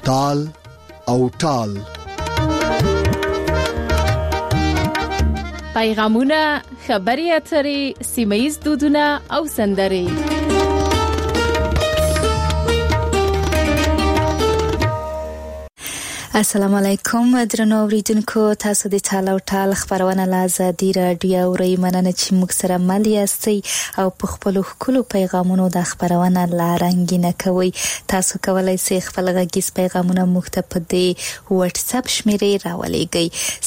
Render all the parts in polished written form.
تال او ټال. پیغامونه، خبري اترې، سیمه‌ییز دودونه او سندرې. السلام علیکم درنو اوریدونکو، تاسو د ټال او ټال خبرونه له ازادي راډیو اورئ. مننه چې موږ سره مل یاستئ او په خپلو ښکلو پیغامونو د خبرونه لا رنګینه کوئ. تاسو کولی شئ خپل غږیز پیغامونه موږ ته په دې واتس اپ شمیرې راولېږئ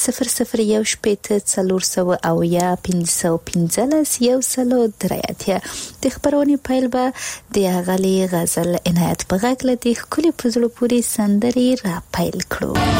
0014040515 د خبرونې پیل به د اغلي غزل عنایت په غږ له دې ښکلې په زړه پورې سندرې را پیل کړو.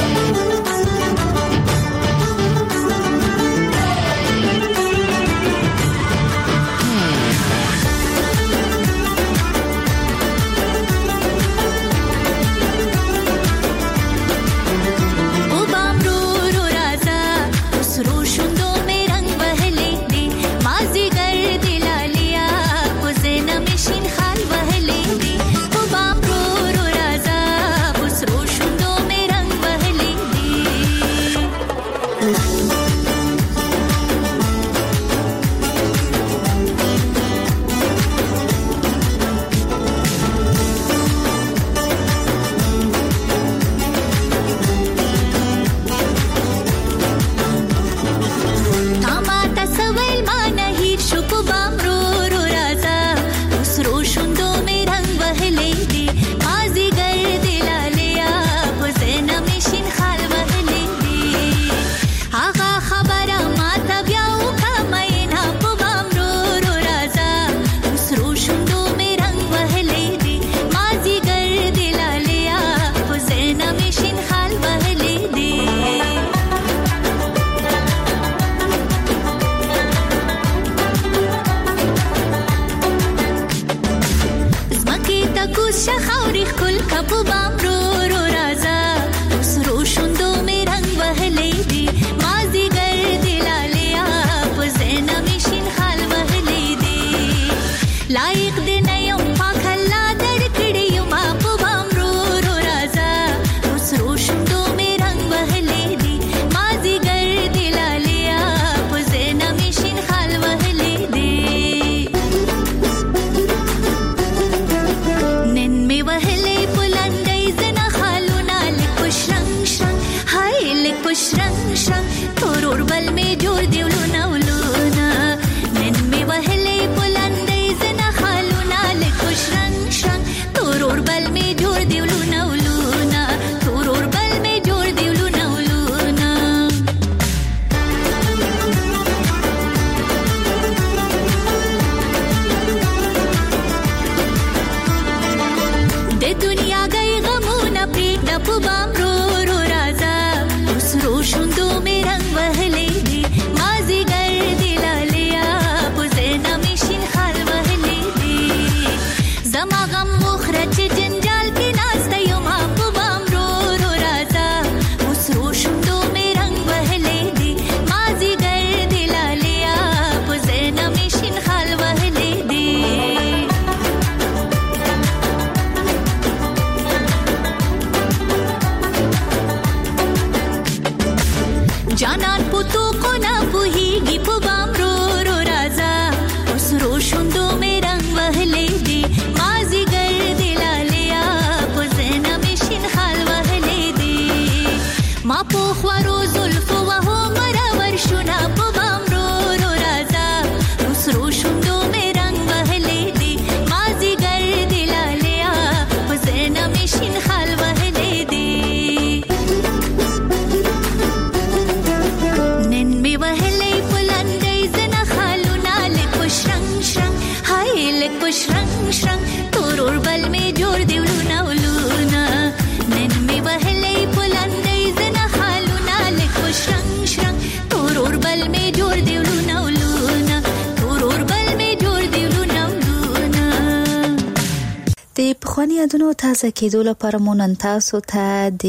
پخوانی یادونو تازه کېدو لپاره مو نن تاسو ته د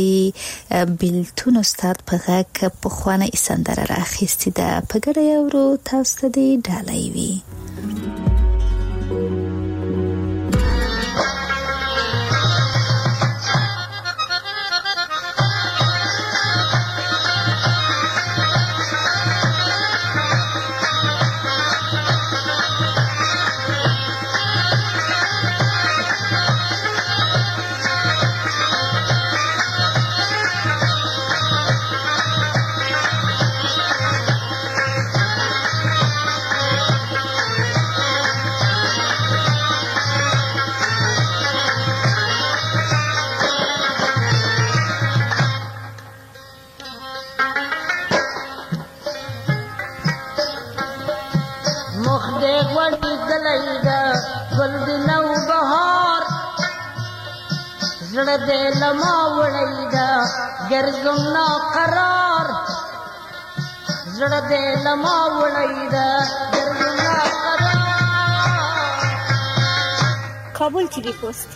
بیلتون استاد په غږ پخوانی سندره راخیستې ده. په ګډه یې اورو، تاسو ته دې ډالۍ وي. نوبهار زړه دې لما وړی دا ګرځم ناقرار زړه دې لما وړی دا ګرځم ناقرار کابل TV پوسټ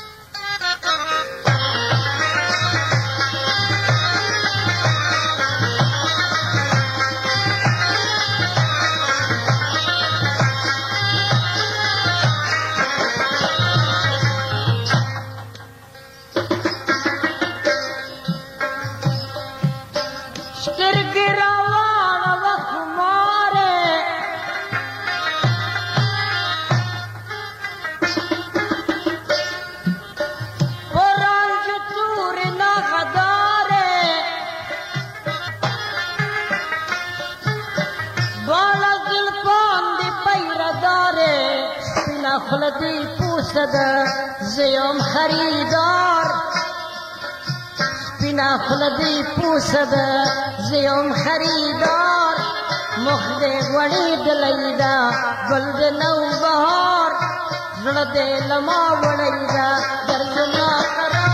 خلدی پوسد زیم خریدار سپینا خلدی پوسد زیم خریدار مخد غوړی دلیدا گل د نو بهار زړه دې لما وړیدا درځما قرار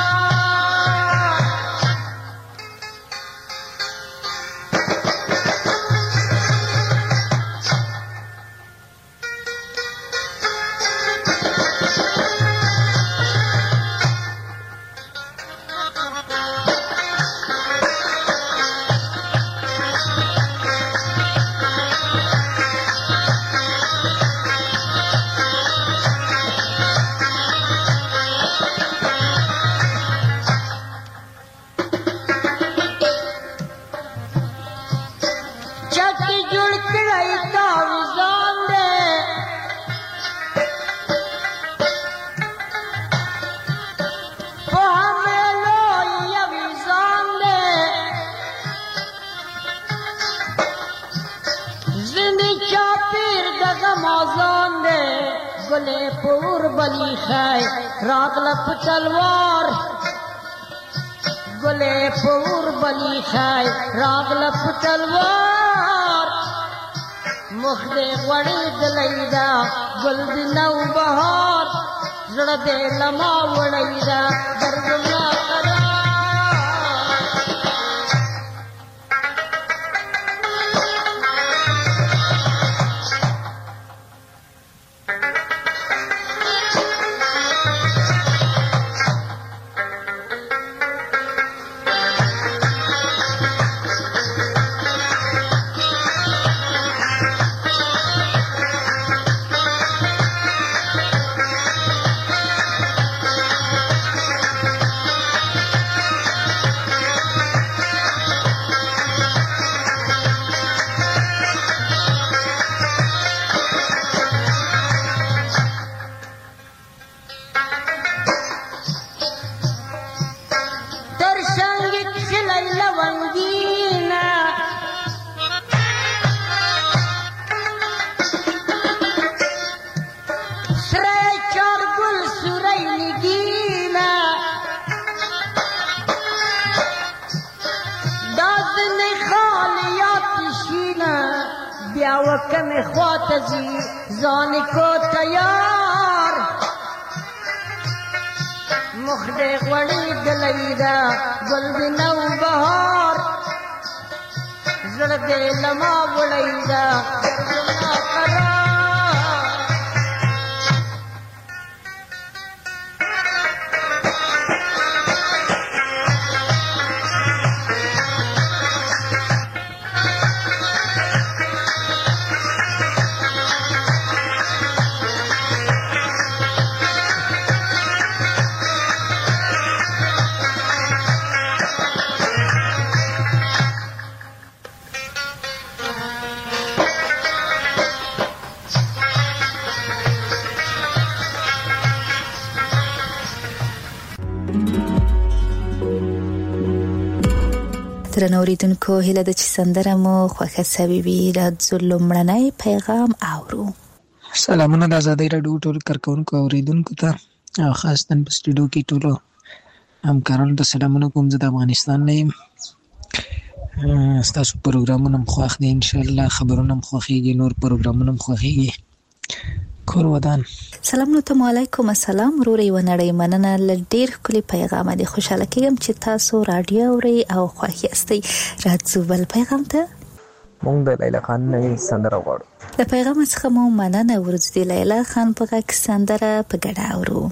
گلے پور بلی خای راغل پتلوار گلے پور بلی خای راغل پتلوار مخد غوړی دلیدا گل د نو بهار زړه دې لما وړیدا درځما قرار وکم خواتزی زانی کو تیار مخد غوړی دلیدا گل د نو بهار زړه دې لما وړیدا درځما قرار درنو اوریدونکو هیله ده چې سندره مو خوښه سوي وي. راځو لومړنی پیغام اورو. سلامونه د ازادۍ راډیو ټول کارکونکو اوریدونکو ته او خاص نن په سټوډیو کې ټولو همکارانو ته سلامونه کوم. زه د افغانستان نه یم. ستاسو پروګرامونه هم خوښ دي، انشاءالله خبرونه هم خوښېږي، نور پروګرامونه هم خوښېږي. کور ودان. سلام نو ته علیکم السلام روري ونړی مننه لډیر کلی پیغام دی. خوشاله کېږم چې تاسو رادیو اوري او خوښ یاستئ. راځو بل پیغام ته. مونږ د لیلا خان نوې سندره غواړو. د پیغام څخه مو مننه ورځ دی. لیلا خان په غږ سندره په ګډه اورو.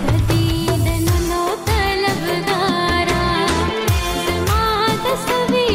सभी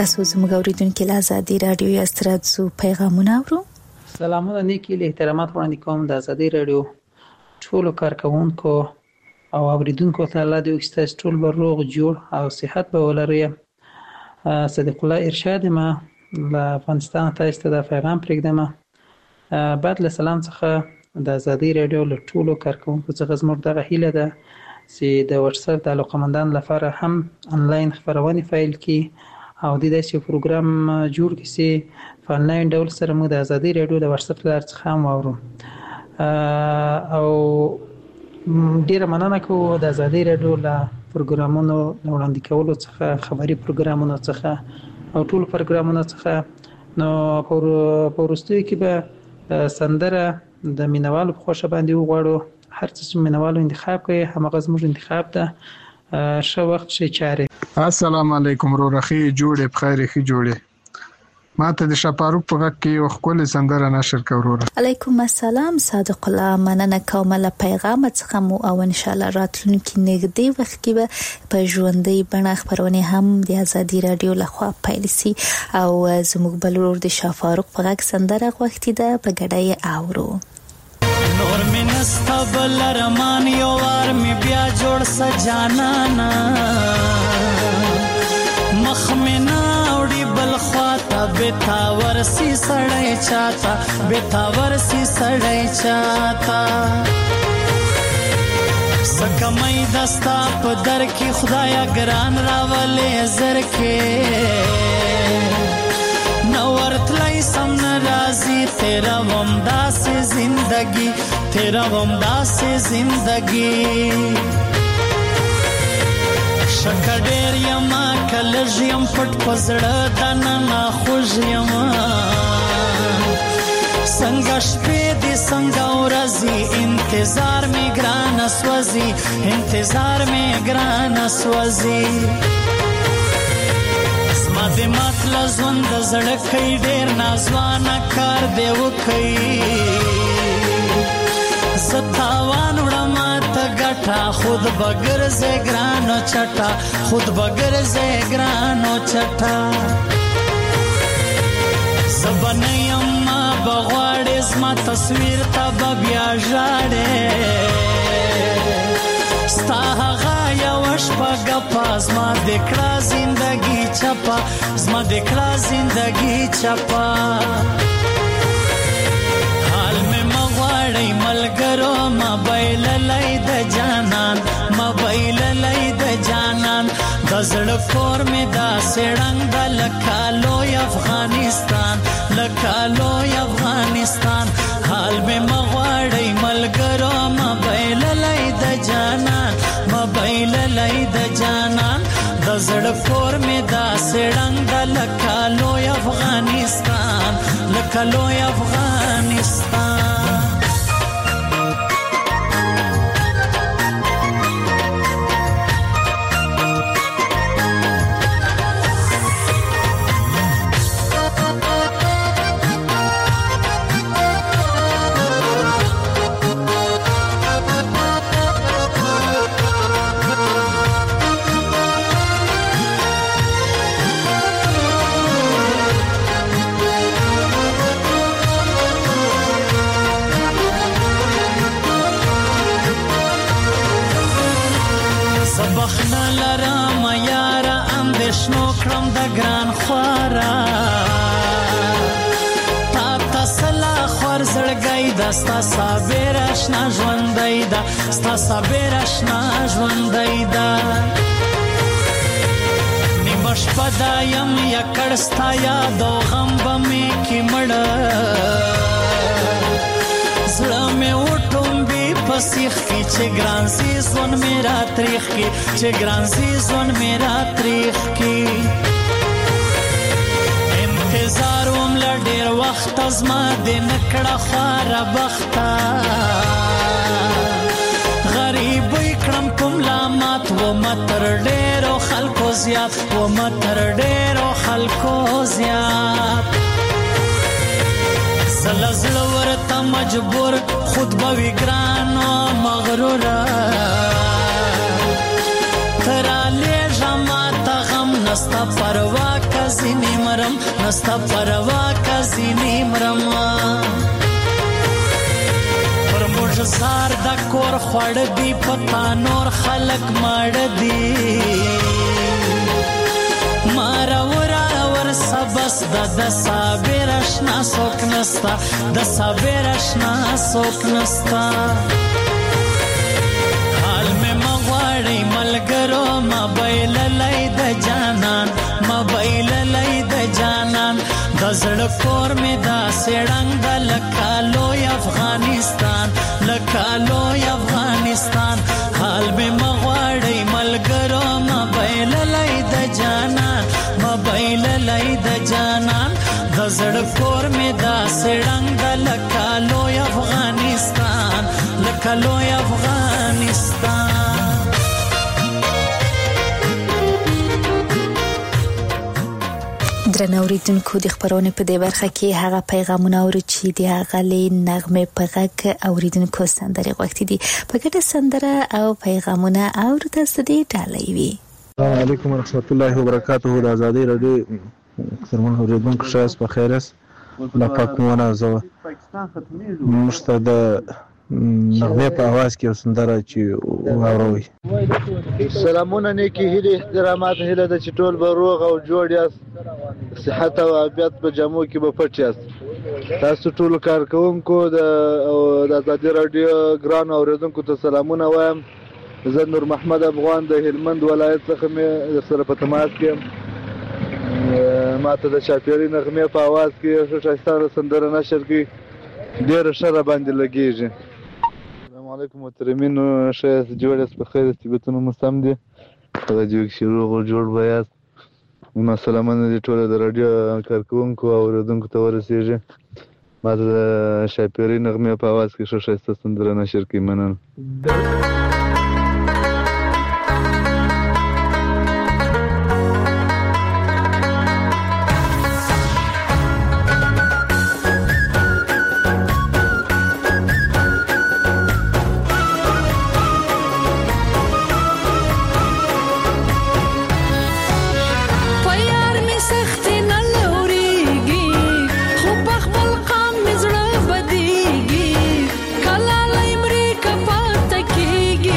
تاسو زموږ اوریدونکو له ازادي رادیو یا ستراتزو پیغامونه اورو. سلامونه نیکی له احترامات وړاندې کوم د ازادي رادیو ټولو کارکونکو او اوریدونکو ته الله دې وکړي ټول به روغ جوړ او صحت به ولري. صدیق الله ارشاد ما له افغانستان ته د پیغام پرېږدم. بعد له سلام څخه د ازادي رادیو له ټولو کارکونکو څخه زموږ دغه هیله ده چې د واتساپ د علاقمندان لپاره هم انلاین خبرونه فایل کی او د داسې پروګرام جوړ کړي چې په انلاین ډول سره موږ د ازادي رادیو د واتساپ لار څخه هم واورو. او ډیره مننه کوم د ازادي رادیو له پروګرامونو وړاندې کولو څخه، خبري پروګرامونو څخه او ټول پروګرامونو څخه. نو په وروستیو کې به سندره د مینوالو په خوښه باندې وغواړو. هر څه چې مینوالو انتخاب کوي همغه زموږ انتخاب ده. ښه وخت ښه چارې. السلام علیکم رورخي جوړې بخیر خي جوړې ماته د شپاروک په غږ کې یو ښکلې سندره نشر کوروره. علیکم السلام صادق الله، مننه کوم له پیغام څخه مو او ان شاء الله راتلونکي نږدې وخت کې به په ژوندۍ بڼه خبرونه هم د ازادي رادیو لخوا پیل شي او زموږ بلور د شپاروک په غږ سندره غوښتي ده په ګډای اورو. نور می نستا بل رمان یو وار می بیا جوړ سجانانا مخ می ناوړي بل خواته بتاور سی سړی چاته بتاور سی سړی چاته سکمای دستا په در کې خدایا ګران راولې زر کې نورتلای سم ناراضی تیرا ومدا سے زندگی تیرا ومدا سے زندگی شکډیر یما کلج یم پټ پزړه دنه خوږ یما څنګه شپې دې څنګه ورځي انتظار می ګران سوځي انتظار می ګران سوځي د مطلع ژوند زړه کوي ډېر نازوانه کار دی وکړي ستاوان وړم ته ګټه خود بګرځې ګرانو چټه خود بګرځې ګرانو چټه زبنیم ما بغواړې زما تصویر ته به بیا ژاړې ستا هغه یوه شپه ګپه زما د کړه زندګي چپا زما د کړه زندګي چپا حال مې مغواړی ملګرو موبایل لای د جانان موبایل لای د جانان د زړه کور مې دا سړنګ د لکالوی افغانستان لکالوی افغانستان حال مې مغواړی ملګرو موبایل لای د جانان موبایل لای د جانان د زړه کور مې دا سړنګ د لکالوی افغانستان لکالوی افغانستان. ستا صابر اشنا ژوندۍ ده ستا صابر اشنا ژوندۍ ده نیمه شپه دا یم یکړ ستا یاد او غم به مې کې مړه زړه مې وټومبي په سیخ کې چې ګران سي ژوند مې را تریخ کې چې ګران سي ژوند مې را تریخ کې انتظار وم له ډېر وخت زما د نکړه خواره بخته غریبۍ کړم په ملامت ومه تر ډېرو خلکو زیات ومه تر ډېرو خلکو زیات زله زړه ورته مجبور خود به وي ګران و مغروره ته رالېږه ماته غم نسته پروا که کزینی مرم نستا پروا کزینی مرم پر موږ زار د کور خوړ دی پتا نور خلق مړ دی مارا ور سبس د صابر اشنا سوک نستا د صابر اشنا سوک نستا حال میں مغواړی ملګرو موبایل لای د جانان موبایل لای د جانان د زړه کور می دا سړنګ د لکالو افغانستان لکالو افغانستان حال میں مغواړی ملګرو موبایل لای د جانان موبایل لای د جانان د زړه کور می دا سړنګ د لکالو افغانستان لکالو افغانستان درنو اوریدونکو د خبرونه په دې برخه کې هغه پیغامونه اورو چې د هغه نغمه په غږ اوریدونکو سندره غوښتي دي په ګډه سندره او پیغامونه اورو تاسو دې ډالۍ وي. السلام علیکم ورحمت الله وبرکاته. د ازادي رادیو سرمن اوریدونکو شاس په خیرس لا پاکونه زو مشته د نغمه په आवाज کې سندره چې واوروي. سلامونه نیکی هیله احترامات هیله د چټول به روغ او جوړ یاست صحت او عافیت په جامو کې به پټ یاست. تاسو ټول کارکونکو د ازادي رادیو ګران اوریدونکو ته سلامونه وایم. زه نور محمد افغان د هلمند ولایت څخه مې سره په تماس کې ماته د چاپیری نغمه په आवाज کې شایسته سندره نشر کې ډېر شر باندې لګیږي. السلام علیکم محترمین شایست جوړ یاست په خیر استیبتونو مستم دي په جو کې شروع جوړ بیاست نو سلامونه دي ټول د رادیو کارکونکو او اوریدونکو ته ورسیږي. ماته د چاپیری نغمه په आवाज کې شایسته سندره نشر کې مننه. کلا لای مری کپات کیږي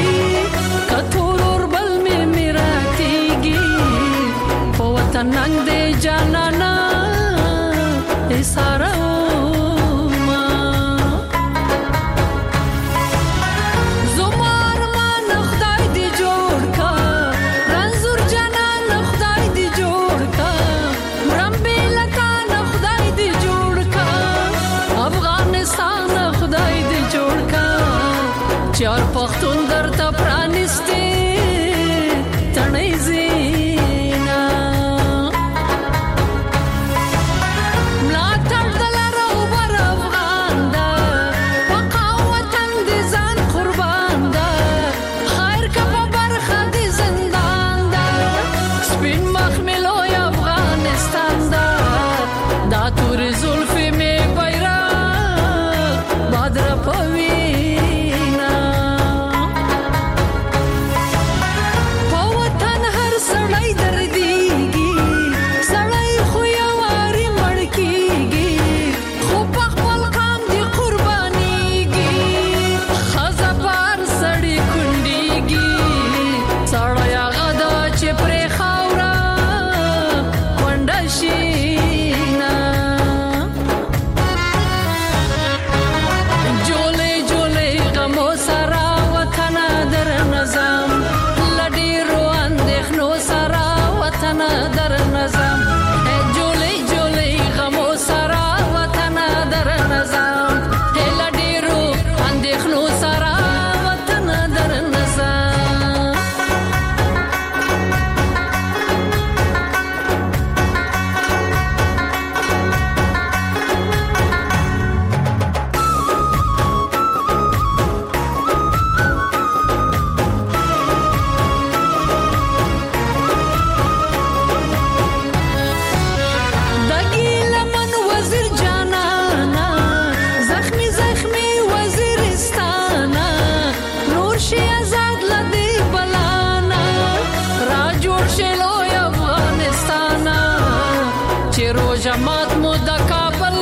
مو د کابل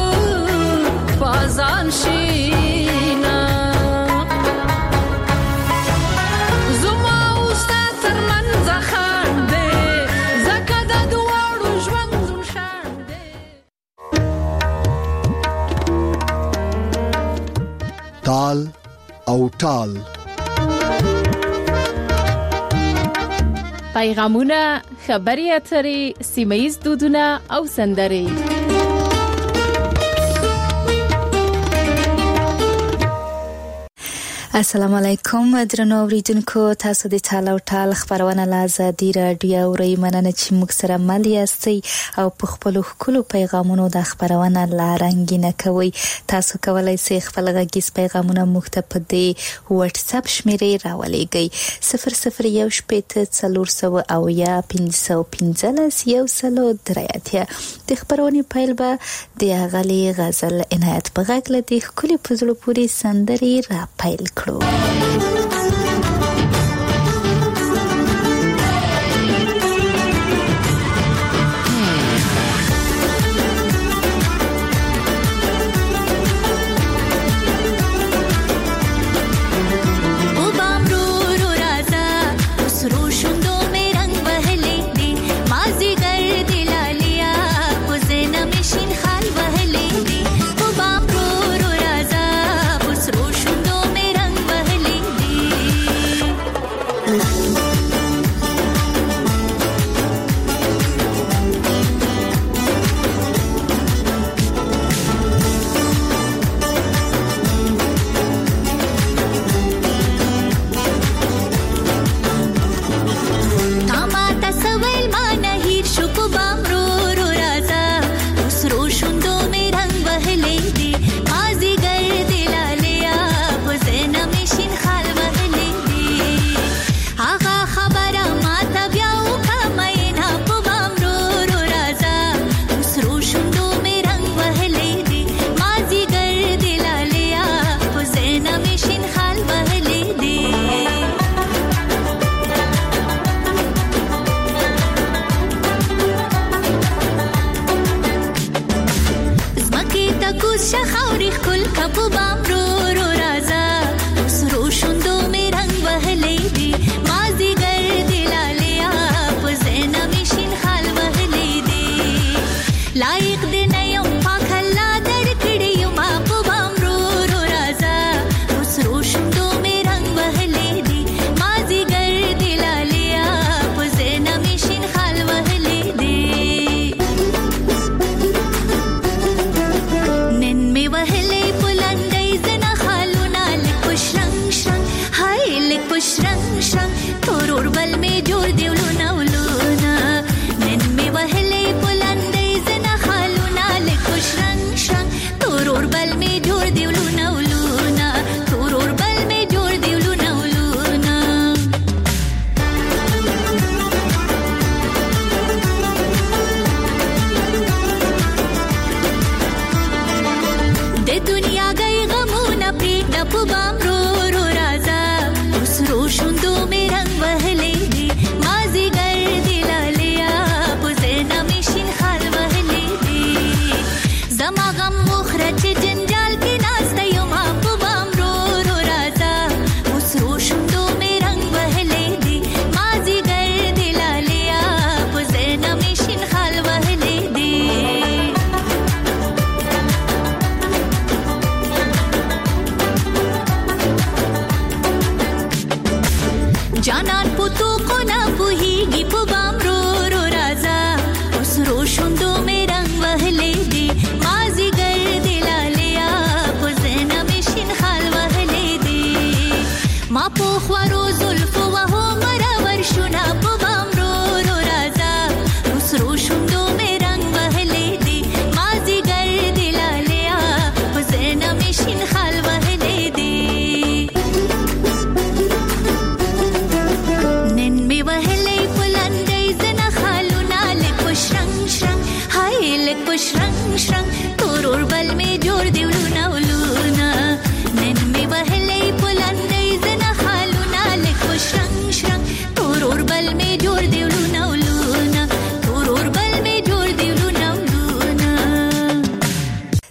بازان شینا زما اوسه ترمنځ خان دی زکه د دواړو ژوند شان دی. تال او ټال پیغامونه، خبري اترې، سیمه‌ییز دودونه او سندرې. السلام علیکم درنو اوریدونکو، تاسو د ټال او ټال خبرونه له ازادي رادیو اورئ. مننه چې موږ سره مل یاستئ او په خپلو ښکلو پیغامونو د خبرونه لا رنګینه کوئ. تاسو کولی شئ خپل غږیز پیغامونه موږ ته په دې واتس اپ شمیرې راولېږئ 001400 د خبرونې پیل به د اغلي غزل عنایت په غږ له دې ښکلې په زړه پورې سندرې را پیل کړو.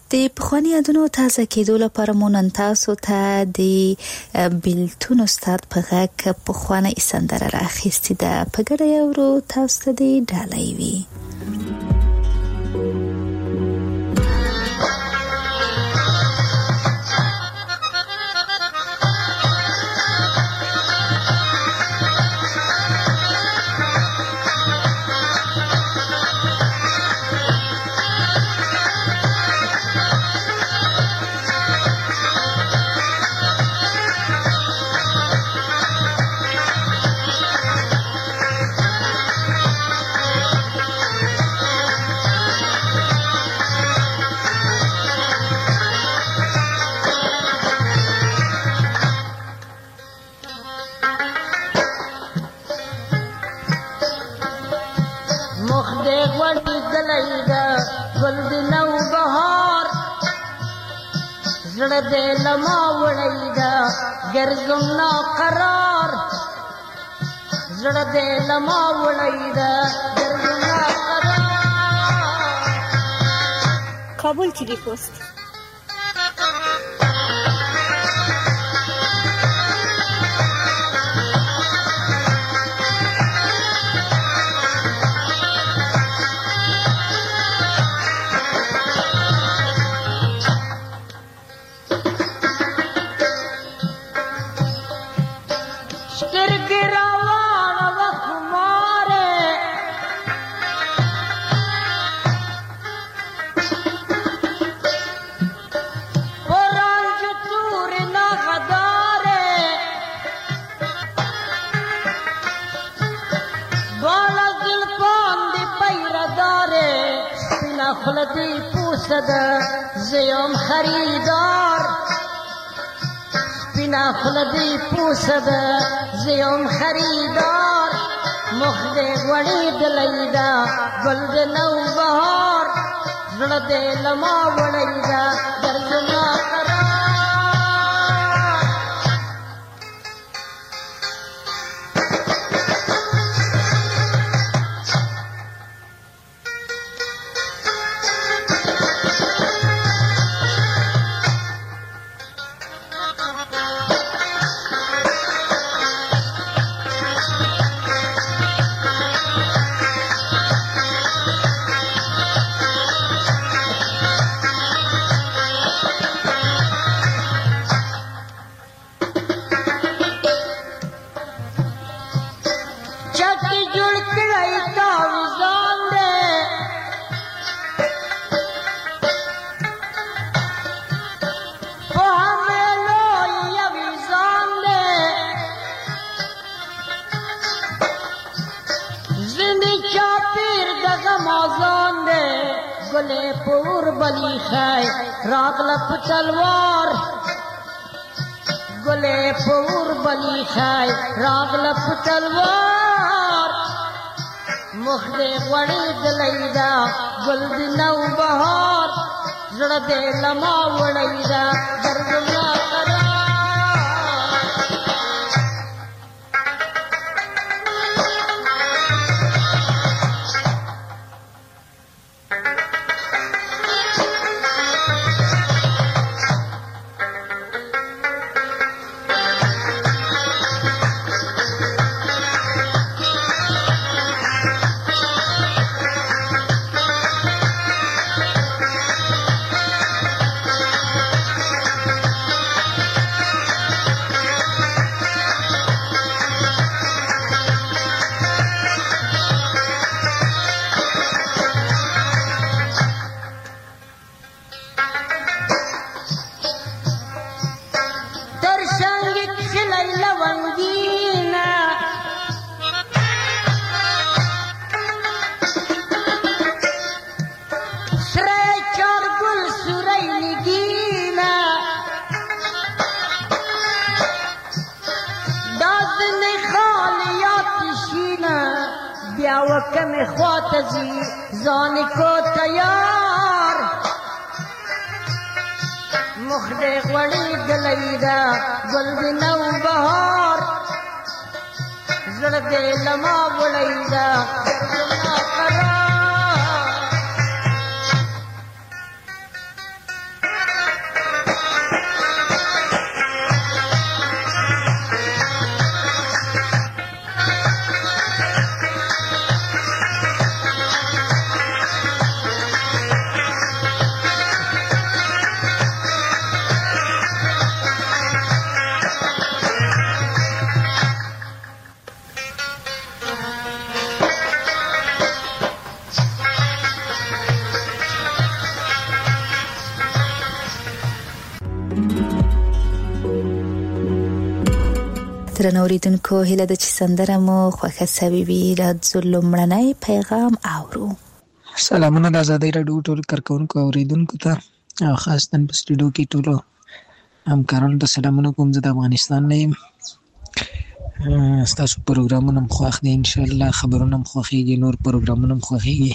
د پخواني یادونو تازه کېدو لپاره مو نن تاسو ته د بیلتون استاد په غږ پخوانۍ سندره راخیستې ده. په ګډه یې اورو، تاسو ته دې ډالۍ وي. زړه دې لما وړی دا ګرځم نا قرار، زړه دې لما وړی دا ګرځم نا قرار. کابل ټیلی پوسټ. خلدی پوسد زیم خریدار، سپینا خلدی پوسد زیم خریدار. مخ دې غوړې دلې دا ګل د نو بهار، زړه دې لما وړې دا درځما قرار. پور بلی خای راغله په تلوار، ګلې پور بلی خای راغله په تلوار. مخ دې غوړې دلې دا ګل د نو بهار، زړه دې لما وړې دا درځما قرار. وکم خواتزی زان کو تیار، مخ دې غوړې دلې دا ګل د نو بهار، زړه دې لما وړې دا درځما قرار. درنو اوریدونکو هیله د چې سندره مو خوښه شوې وي. راځو لومړنی پیغام اورو. سلامونه د آزادۍ راډیو ټول کارکونکو او اوریدونکو ته او خاص نن په سټوډیو کې ټولو همکارانو ته سلامونه کوم. زه د افغانستان نه یم. ستاسو پروګرامونه هم خوښ دي، انشاءالله خبرونه هم خوښیږي، نور پروګرامونه هم خوښیږي.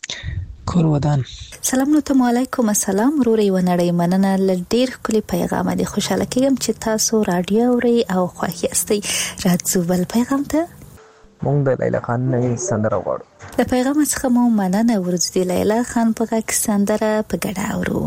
کور ودان. سلامونه ته علیکم. السلام ورور یو نړۍ مننه. ل ډیر ښکلی پیغام دی. خوشاله کېږم چې تاسو رادیو اورئ او خوښ یاستئ. راځو بل پیغام ته. مونږ د لیلا خان نوې سندره غواړو. د پیغام څخه مو مننه. ورځ د لیلا خان په غږ سندره په ګډه اورو.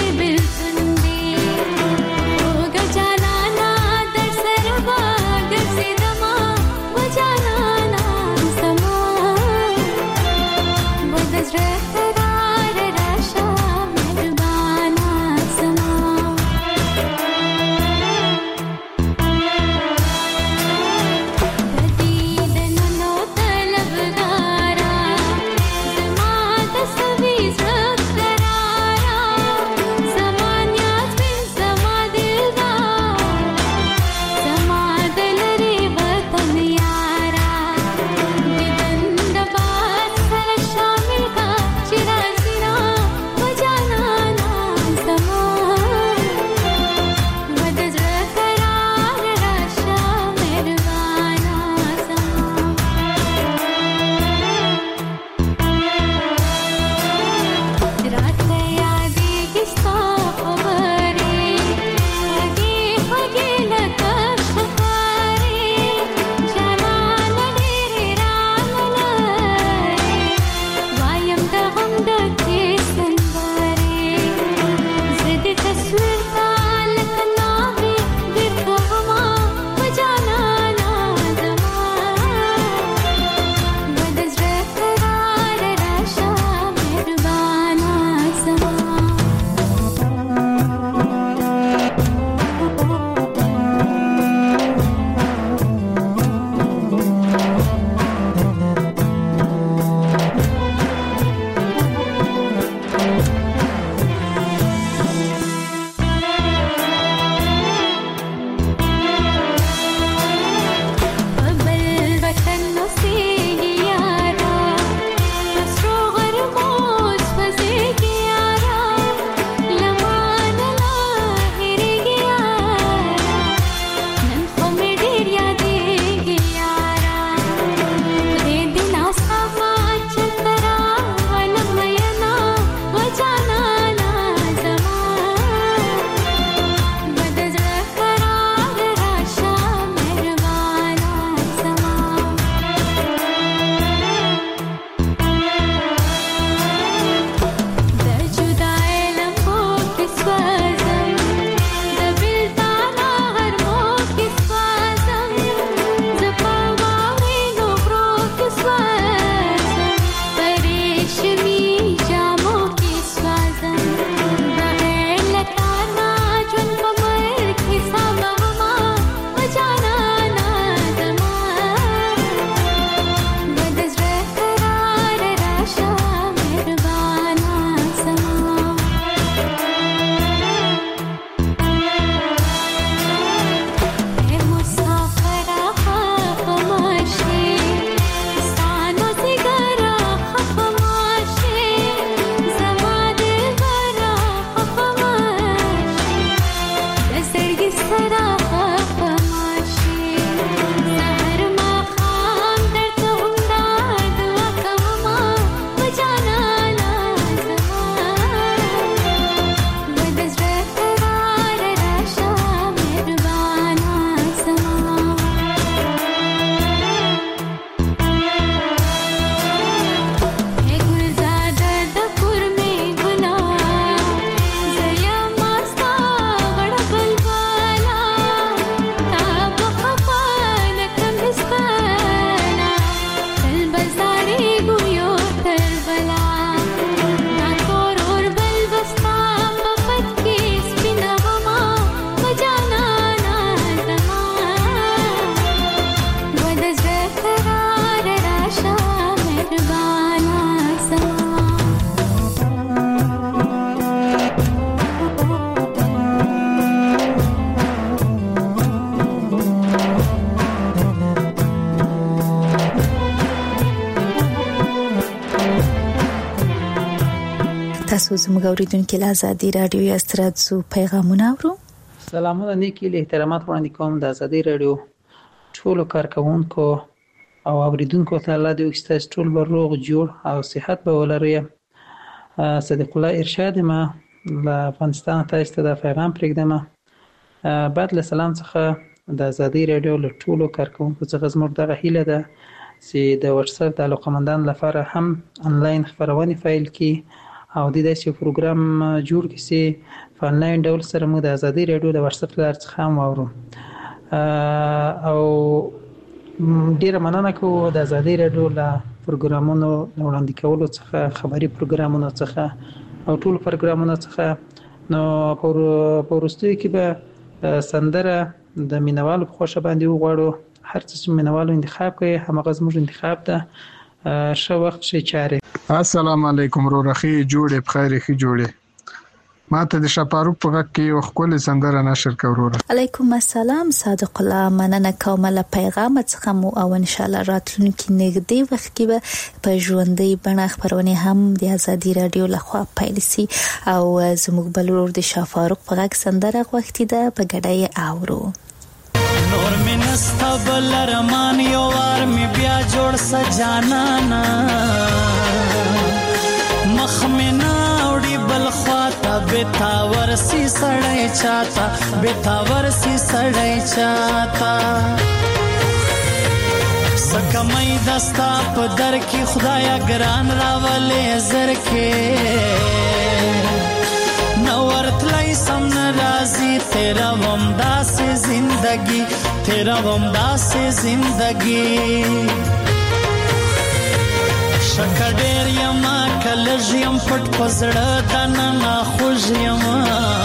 खबर زموږ اوریدونکو له ازادي رادیو یا ستراتو پیغامونه اورو. سلامونه نیکی له احترامات وړاندې کوم د ازادي رادیو ټولو کارکونکو او اوریدونکو ته الله دې وکړي ټول به روغ جوړ او صحت به ولري. صدیق الله ارشاد ما له افغانستان تاسو ته د پیغام پرېږدم. بعد له سلام څخه د ازادي رادیو له ټولو کارکونکو څخه زموږ دغه هیله ده چې د واتساپ د علاقمندانو لپاره هم انلاین خبرونه فایل کی او د داسې پروګرام جوړ کړي چې په انلاین ډول سره موږ د ازادي رادیو د واتساپ لار څخه هم واورو. او ډیره مننه کوم د ازادي رادیو له پروګرامونو وړاندې کولو څخه، خبري پروګرامونو څخه او ټول پروګرامونو څخه. نو په وروستیو کې به سندره د مینوالو په خوښه باندې وغواړو. هر څه چې مینوالو انتخاب کوي همغه زموږ انتخاب ده. ښه وخت ښه چارې. السلام علیکم رورخي جوړې بخیر خي جوړې. ما ته د شپاروک په غږ کې یو ښکلې سندره نشر کوروره. علیکم السلام صادق الله، مننه کوم له پیغام څخه مو او ان شاء الله راتلونکي نږدې وخت کې به په ژوندۍ بڼه خبرونه هم د ازادي رادیو لخوا پیل شي او زموږ بل ورور د شپاروک په غږ سندره غوښتي ده په ګډه اورو. نور می نستا بل رمان یو وار می بیا جوړ سجانانا مخ می ناوړي بل خواته بتاور سی سړی چاته بتاور سی سړی چاته سکمای دستا په در کې خدایا ګران راولې زر کې نورتلای سم ناراضی تیرا ومدا سے زندگی تیرا ومدا سے زندگی شکډیر یما کلژیم پټ پزړه دنه خوږ یما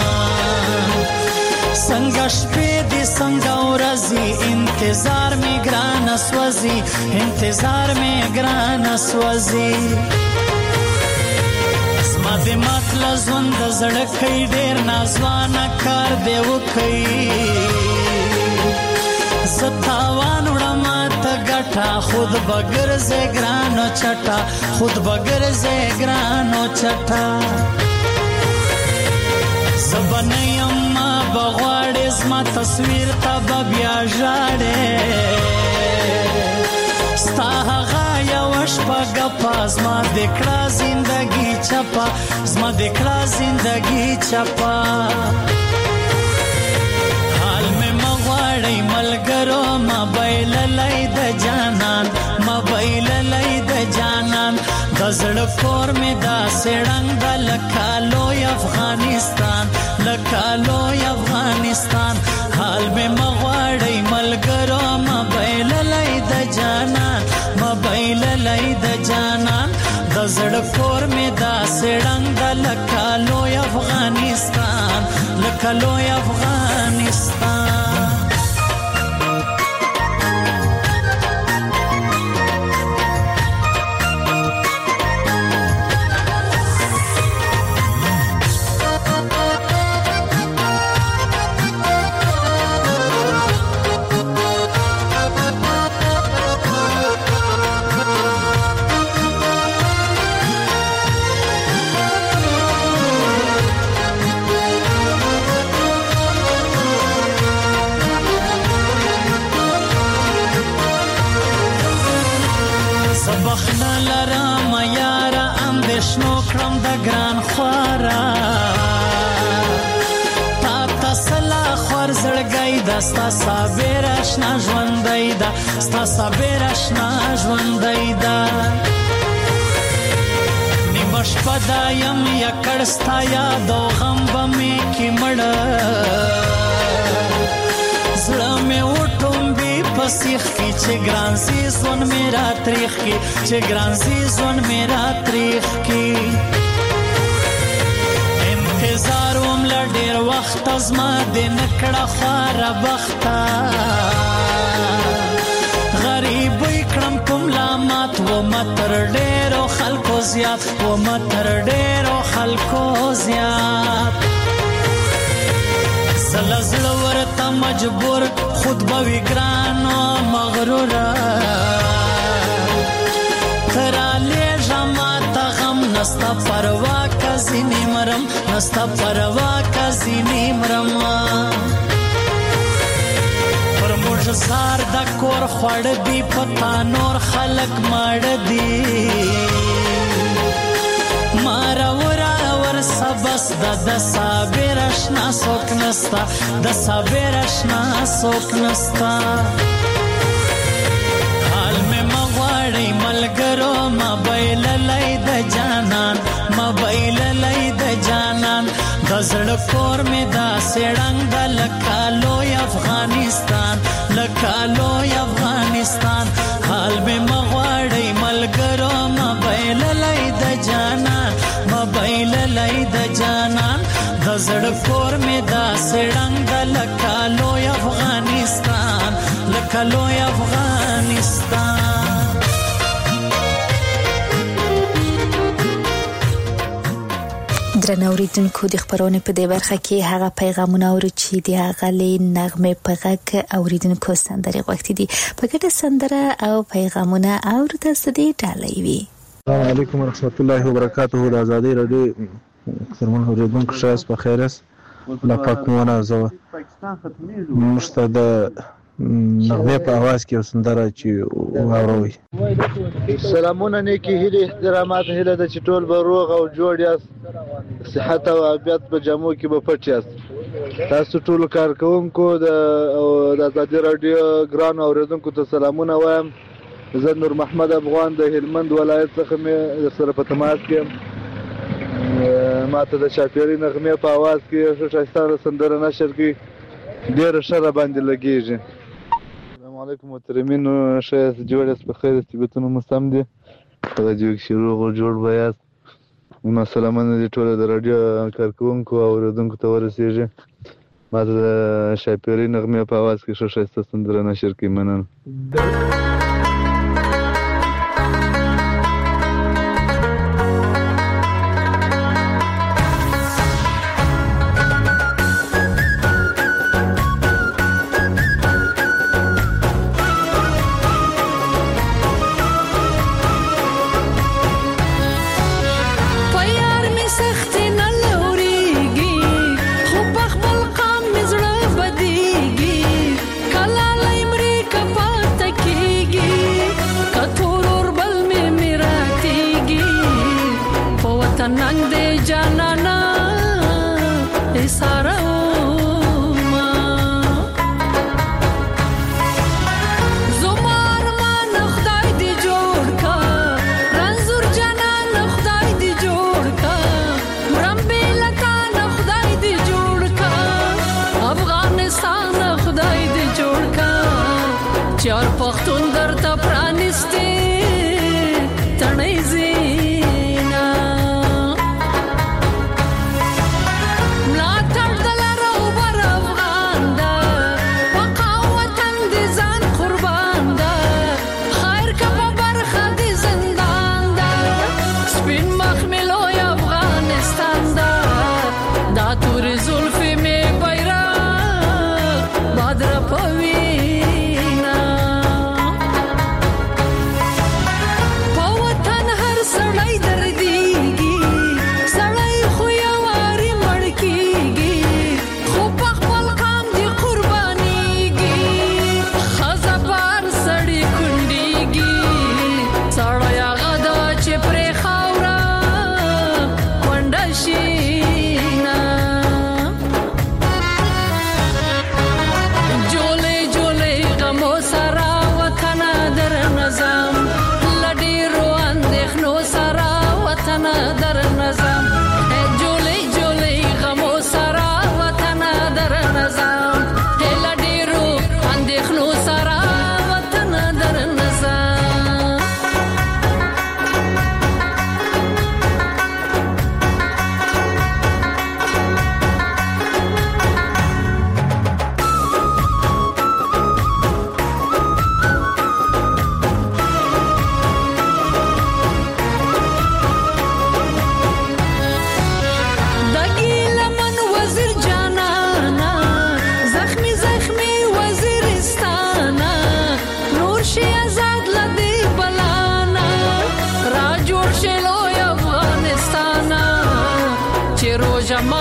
څنګه شپې دې څنګه ورځي انتظار می ګران اسوځي انتظار می ګران اسوځي زما د مطلع ژوند زړه کوي ډېر نازوانه کار دی وکړي زه تاوان وړم ته ګټه خود بګرځې ګرانو چټه خود بګرځې ګرانو چټه زه به نه یم ما به غواړې زما تصویر ته به بیا ژاړې ستا هغه یوه شپه ګپه زما د کړه زندګي چپه زما د کړه زندګي چپه حال مې مه غواړئ ملګرو ما بایللی د جانان ما بایللی د جانان د زړه کور مې داسې ړنګ ده لکه لوی افغانستان لکه لوی افغانستان حال مې مه غواړئ ملګرو ما بایللی د جانان ما بایللی د جانان د زړه کور مې داسې ړنګ ده لکه لوی افغانستان لکه لوی افغانستان. بخنه لرم یاره اندېښنو کړم د ګران خواره تا ته سلا خور زړګی ده ستا صابر اشنا ژوندی ده ستا صابر اشنا ژوندی ده نیمه شپه دا یم یکړ ستا یاد او غم به مې کې مړه زړه مې وټومبي په سیخ کې چې ګران سي ژوند مې را تریخ کې چې ګران سي ژوند مې را تریخ کې انتظار وم له ډېر وخته زما دې نه کړه خواره بخته غریبۍ کړم په ملامت ومه تر ډېرو خلکو زیات ومه تر ډېرو خلکو زیات زلزله ورته مجبور خود به وي ګران و مغروره ترالیږه ماته غم نسته پروا که زینې مرم نستا پروا کا زینې مرم پر موږ سار د کور خوړ دی پتا نور خلق مړ دی مارا ورا ور سبس د صابر آشنا سوک نستا د صابر آشنا سوک نستا حال میں مغواړی ملګرو موبایل لای د جانان موبایل لای د جانان غزړ کور می دا سړنګ د لکالو افغانستان لکالو افغانستان حال میں مغواړی ملګرو موبایل لای د جانان موبایل لای د جانان غزړ کور می دا سړنګ د لکالو افغانستان لکالو افغانستان درنو اوریدونکو د خبرونې په دې برخه کې هغه پیغامونه اورو چې د هغه نغمه په غږ اوریدونکو سندرې غوښتي دي په ګډه سندره او پیغامونه اورو تاسو دې ډالۍ وي. السلام علیکم ورحمت الله وبرکاته. د ازادي رادیو سرمن اوریدونکو شاس په خیر است لا پاکونه زو مستد نغمه په आवाज کې سندره چې واوروي. سلامونه نیکی هیله احترامات هیله د چټول به روغ او جوړ یاست صحت او عافیت په جامو کې به پټ یاست. تاسو ټول کارکونکو د ازادي رادیو ګران اوریدونکو ته سلامونه وایم. زه نور محمد افغان د هلمند ولایت څخه مې سره په تماس کې ماته د شاپيري نغمه په आवाज کې شایسته سندره نشر کې ډېر شر باندې لګیږي. السلام علیکم محترمین شایست جوړ است په خیر استبتون مستم دي په جو شروع جوړ بیاست ما سلامونه دي ټول د رادیو کارکونکو او اوریدونکو ته ورسیږي. ماته د شاپيري نغمه په आवाज کې شایسته سندره نشر کې مننه. چار پختون در تا پرانسته تنه زینا ملا تردل رو بر افغان دا وقا وطن دی زن قربان دا خیر کبا برخه دی زندان دا سپین مخملوی افغانستان دا دا تور زلفی می بیرا بادر پوی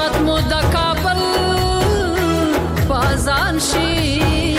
باد مو د کابل بازان شي